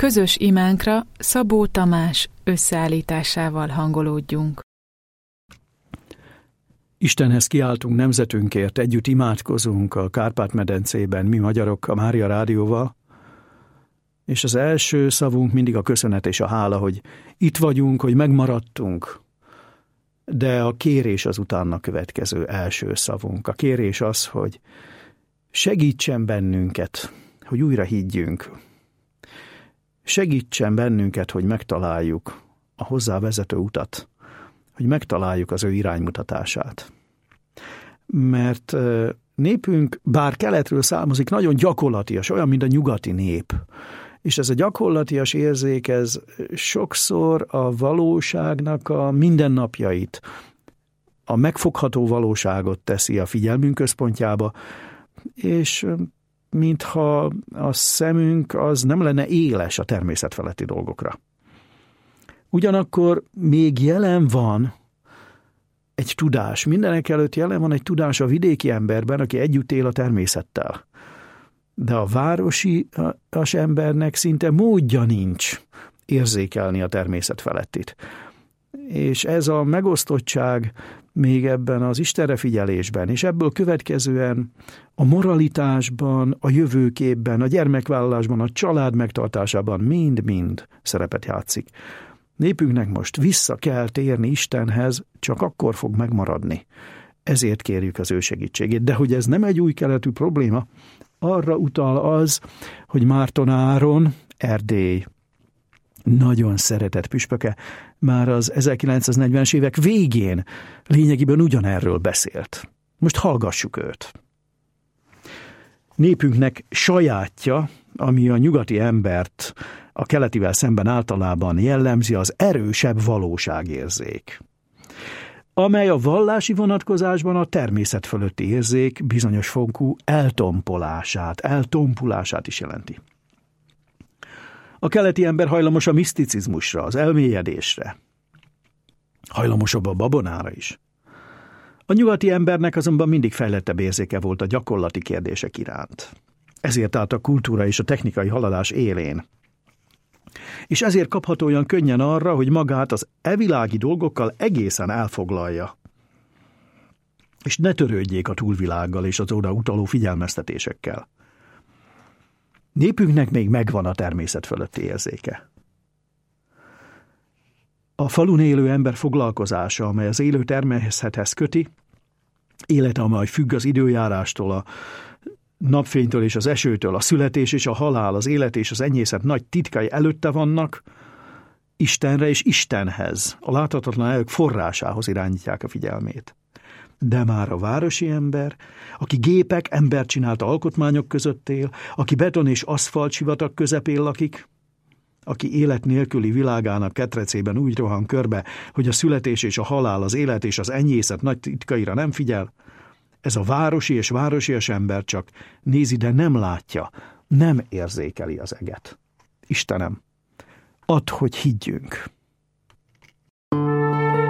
Közös imánkra Szabó Tamás összeállításával hangolódjunk. Istenhez kiáltunk nemzetünkért, együtt imádkozunk a Kárpát-medencében, mi magyarok a Mária Rádióval, és az első szavunk mindig a köszönet és a hála, hogy itt vagyunk, hogy megmaradtunk, de a kérés az utána következő első szavunk. A kérés az, hogy segítsen bennünket, hogy újra higgyünk. Segítsen bennünket, hogy megtaláljuk a hozzá vezető utat, hogy megtaláljuk az ő iránymutatását. Mert népünk, bár keletről származik, nagyon gyakorlatias, olyan, mint a nyugati nép. És ez a gyakorlatias érzék, ez sokszor a valóságnak a mindennapjait, a megfogható valóságot teszi a figyelmünk központjába, és mintha a szemünk az nem lenne éles a természetfeletti dolgokra. Ugyanakkor még jelen van egy tudás, mindenek előtt jelen van egy tudás a vidéki emberben, aki együtt él a természettel. De a városias embernek szinte módja nincs érzékelni a természet felettit. És ez a megosztottság még ebben az Istenre figyelésben, és ebből következően a moralitásban, a jövőképben, a gyermekvállalásban, a család megtartásában mind-mind szerepet játszik. Népünknek most vissza kell térni Istenhez, csak akkor fog megmaradni. Ezért kérjük az ő segítségét. De hogy ez nem egy új keletű probléma, arra utal az, hogy Márton Áron, Erdély nagyon szeretett püspöke, már az 1940-es évek végén lényegében ugyanerről beszélt. Most hallgassuk őt. Népünknek sajátja, ami a nyugati embert a keletivel szemben általában jellemzi, az erősebb valóságérzék, amely a vallási vonatkozásban a természet fölötti érzék bizonyos fokú eltompulását is jelenti. A keleti ember hajlamos a miszticizmusra, az elmélyedésre, hajlamosabb a babonára is. A nyugati embernek azonban mindig fejlettebb érzéke volt a gyakorlati kérdések iránt. Ezért állt a kultúra és a technikai haladás élén. És ezért kapható olyan könnyen arra, hogy magát az evilági dolgokkal egészen elfoglalja. És ne törődjék a túlvilággal és az oda utaló figyelmeztetésekkel. Népünknek még megvan a természet fölötti érzéke. A falun élő ember foglalkozása, amely az élő természethez köti, élete, amely függ az időjárástól, a napfénytől és az esőtől, a születés és a halál, az élet és az enyészet nagy titkai előtte vannak, Istenre és Istenhez, a láthatatlan erők forrásához irányítják a figyelmét. De már a városi ember, aki gépek, embercsinált alkotmányok között él, aki beton és aszfalt sivatag közepén lakik, aki élet nélküli világának ketrecében úgy rohan körbe, hogy a születés és a halál, az élet és az enyészet nagy titkaira nem figyel, ez a városi és városias ember csak nézi, de nem látja, nem érzékeli az eget. Istenem, add, hogy higgyünk.